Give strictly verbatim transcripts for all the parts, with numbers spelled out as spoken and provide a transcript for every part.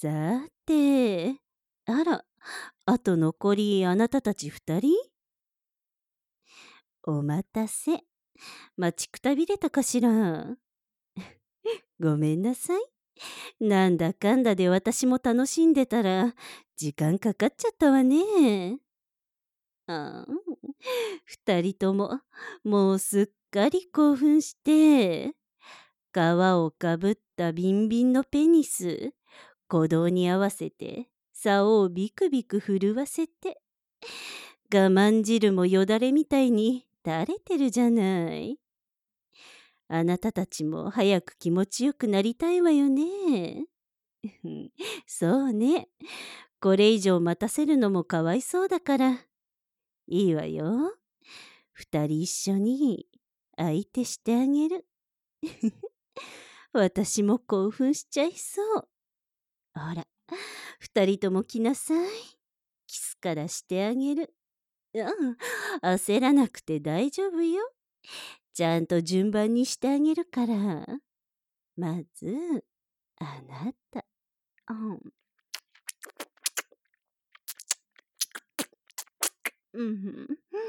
さて、あら、あと残りあなたたち二人？お待たせ。待ちくたびれたかしら。ごめんなさい。なんだかんだで私も楽しんでたら、時間かかっちゃったわね。ああ、二人とも、もうすっかり興奮して、皮をかぶったビンビンのペニス、鼓動に合わせて、竿をビクビク震わせて、我慢汁もよだれみたいに垂れてるじゃない。あなたたちも早く気持ちよくなりたいわよね。そうね。これ以上待たせるのもかわいそうだから。いいわよ。二人一緒に相手してあげる。私も興奮しちゃいそう。ほら、二人とも来なさい。キスからしてあげる。うん、焦らなくて大丈夫よ。ちゃんと順番にしてあげるから。まず、あなた。うん。うん。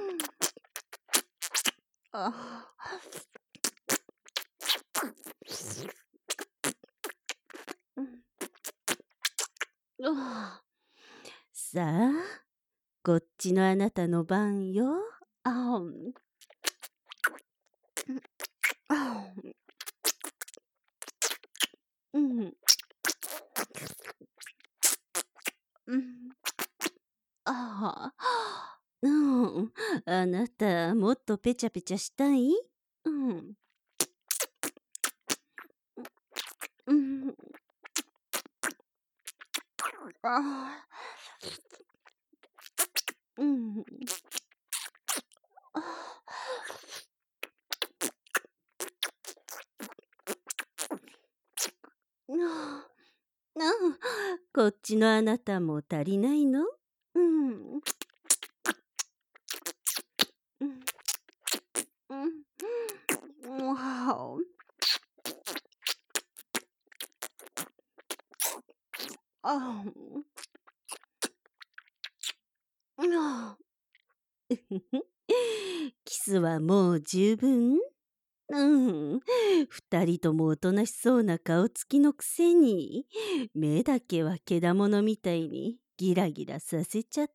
あうんあさあ、こっちのあなたの番よ。あん。あうん。うん。ああ。うん。あなた、もっとペチャペチャしたい？うん。うん。ああ。うん。ああ。ああ、こっちのあなたも足りないの？うん。うん。うん。わお。ああ。ああ。キスはもう十分？うん。二人ともおとなしそうな顔つきのくせに、目だけはけだものみたいにギラギラさせちゃって。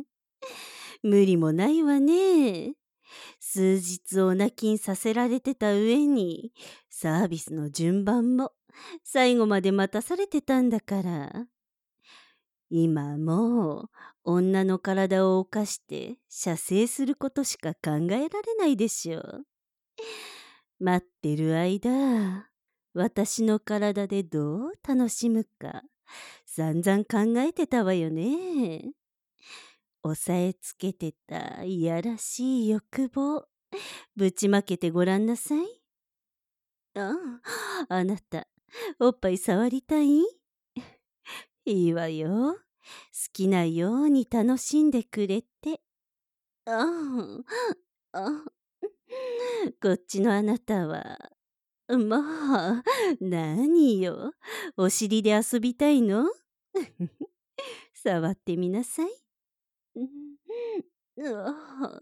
無理もないわね。数日お泣きにさせられてた上に、サービスの順番も最後まで待たされてたんだから。今もう女の体を犯して射精することしか考えられないでしょう。待ってる間、私の体でどう楽しむか散々考えてたわよね。押さえつけてたいやらしい欲望、ぶちまけてごらんなさい。ああ、あなた、おっぱい触りたい？いいわよ。好きなように楽しんでくれて。ああ、あ、こっちのあなたは、まあ、何よ。お尻で遊びたいの？触ってみなさい。うあ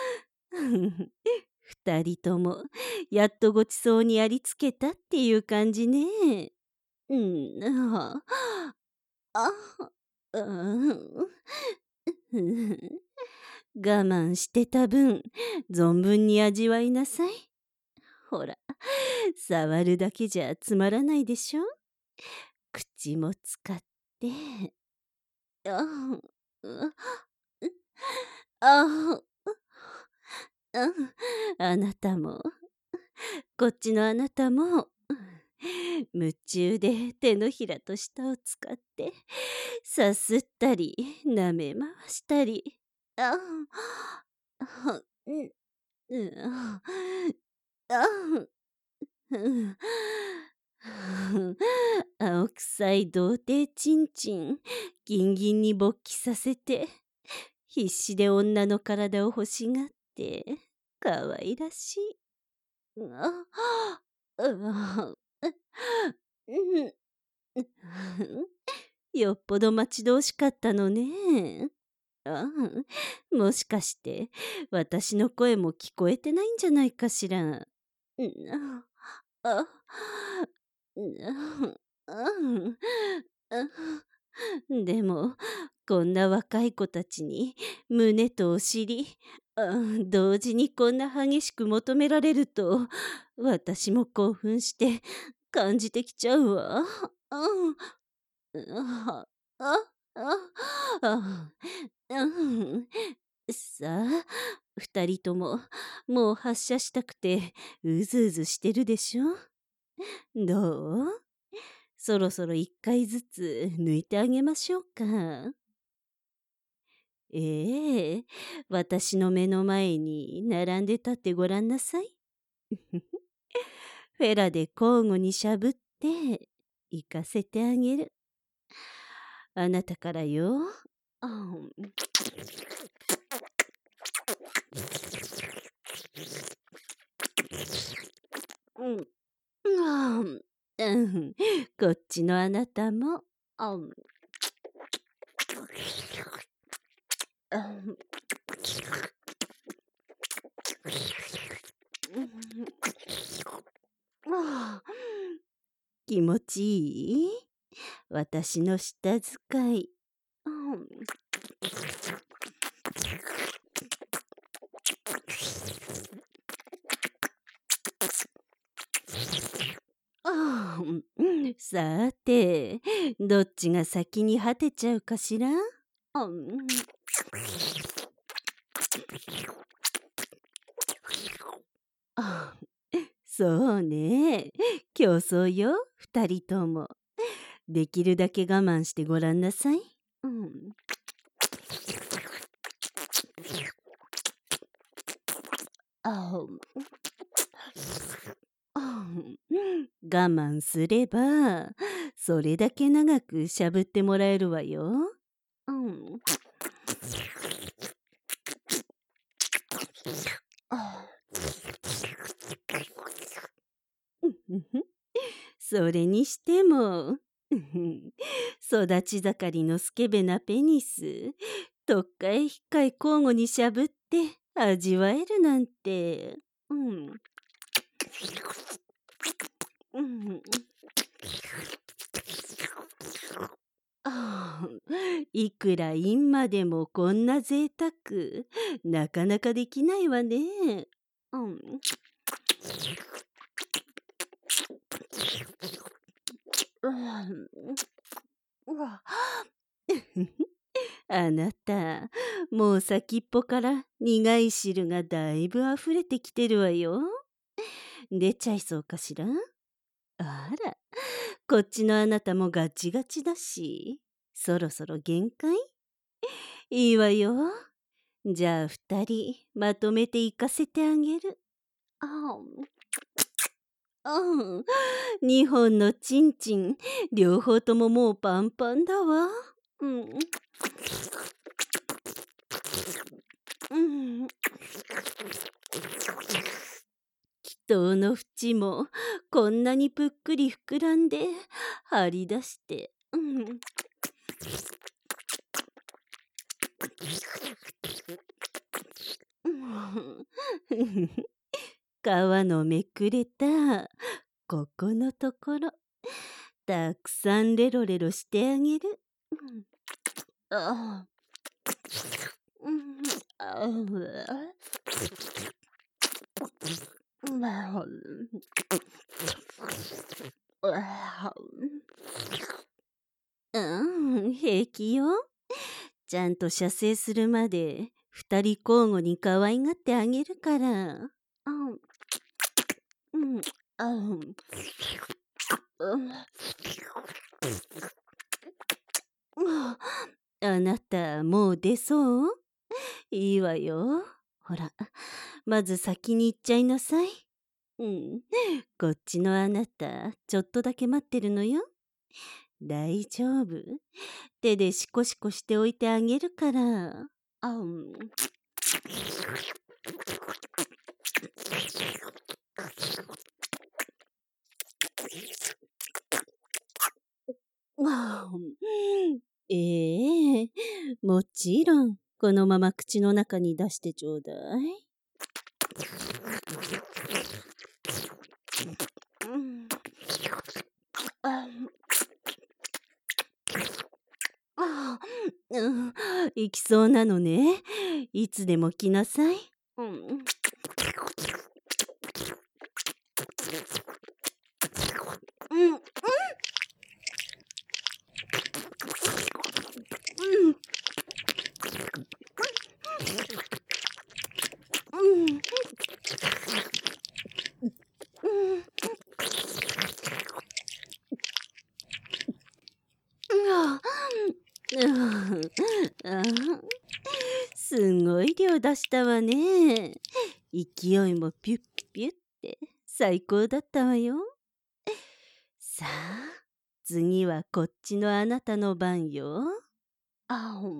二人とも、やっとごちそうにありつけたっていう感じね。うん、ああ、うん。我慢してた分、存分に味わいなさい。ほら、触るだけじゃつまらないでしょ？口も使って。ああ、ああ、あなたも、こっちのあなたも、夢中で手のひらと舌を使って、さすったり、舐め回したり。ああ、うん、うん、ああ、うん。青臭い童貞ちんちん、ギンギンに勃起させて、必死で女の体を欲しがって、かわいらしい。あ、あ、うん、 よっぽど待ち遠しかったのね。ああ、もしかして私の声も聞こえてないんじゃないかしら。んあ、あ、うんうんうんでも、こんな若い子たちに胸とお尻、うん、同時にこんな激しく求められると、私も興奮して感じてきちゃうわ。うん、あ、あ、あ、あ、うん。さあ、二人とももう発射したくてうずうずしてるでしょ？どう？そろそろ一回ずつ抜いてあげましょうか。ええ、私の目の前に並んで立ってごらんなさい。フェラで交互にしゃぶって行かせてあげる。あなたからよ。あん。うん。あん。うん。こっちのあなたも。あん。あん。ああ、気持ちいい？私の舌使い。うん。ああ、さて、どっちが先に果てちゃうかしら？うん。あ、そうね。競争よ、二人とも。できるだけ我慢してごらんなさい。うん。ああ、我慢すれば、それだけ長くしゃぶってもらえるわよ。うん。あそれにしても、育ち盛りのスケベなペニス、とっかえひっかい交互にしゃぶって味わえるなんて。うん。うん。ああ、いくら今でもこんな贅沢、なかなかできないわね。うん。うん。うわ。あなた、もう先っぽから苦い汁がだいぶ溢れてきてるわよ。出ちゃいそうかしら？あら、こっちのあなたもガチガチだし、そろそろ限界？いいわよ。じゃあ二人まとめて行かせてあげる。ああ、うん。二本のチンチン、両方とももうパンパンだわ。うん。うん。人の縁もこんなにぷっくり膨らんで張り出して、うん。皮のめくれたここのところ、たくさんレロレロしてあげる。うん。ああ。うん。ああ。なるほど。うん、平気よ。ちゃんと射精するまで二人交互に可愛がってあげるから。あん、うん、あん、うん、ああなた、もう出そう？いいわよ。ほら、まず先に行っちゃいなさい。うん、こっちのあなた、ちょっとだけ待ってるのよ。大丈夫。手でシコシコしておいてあげるから。あん。 あええ、もちろん、このまま口の中に出してちょうだい。うん、ああ、うん、行きそうなのね。いつでも来なさい。うん。うん、うん、うん、うん、うん、ああ、すごい量出したわね。勢いもピュッピュッって最高だったわよ。さあ、次はこっちのあなたの番よ。あ、うん。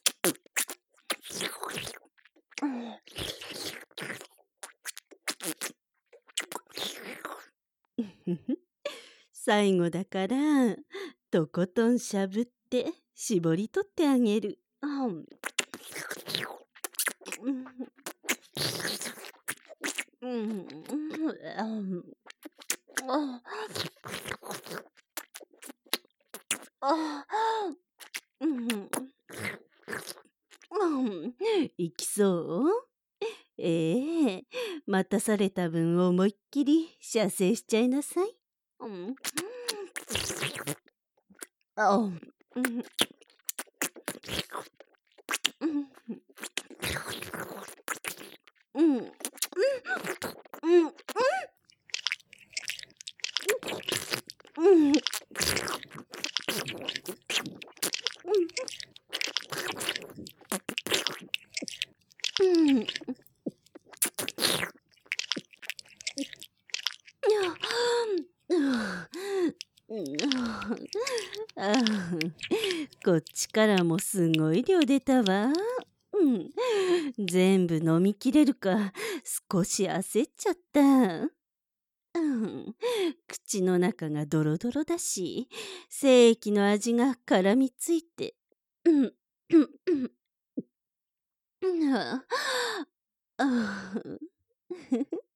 最後だから、とことんしゃぶって絞り取ってあげる。あ、うん。うん、あ、うん。あ、あ、うん。うん、いきそう？ええ、待たされた分思いっきり射精しちゃいなさい。うん。あ、うん。うん。うん。うん。うん。うん。うん。うん。あこっちからもすごい量出たわ。うん。全部飲みきれるか少し焦っちゃった。うん。口の中がドロドロだし、精液の味が絡みついて。うん。うんうん。ああ。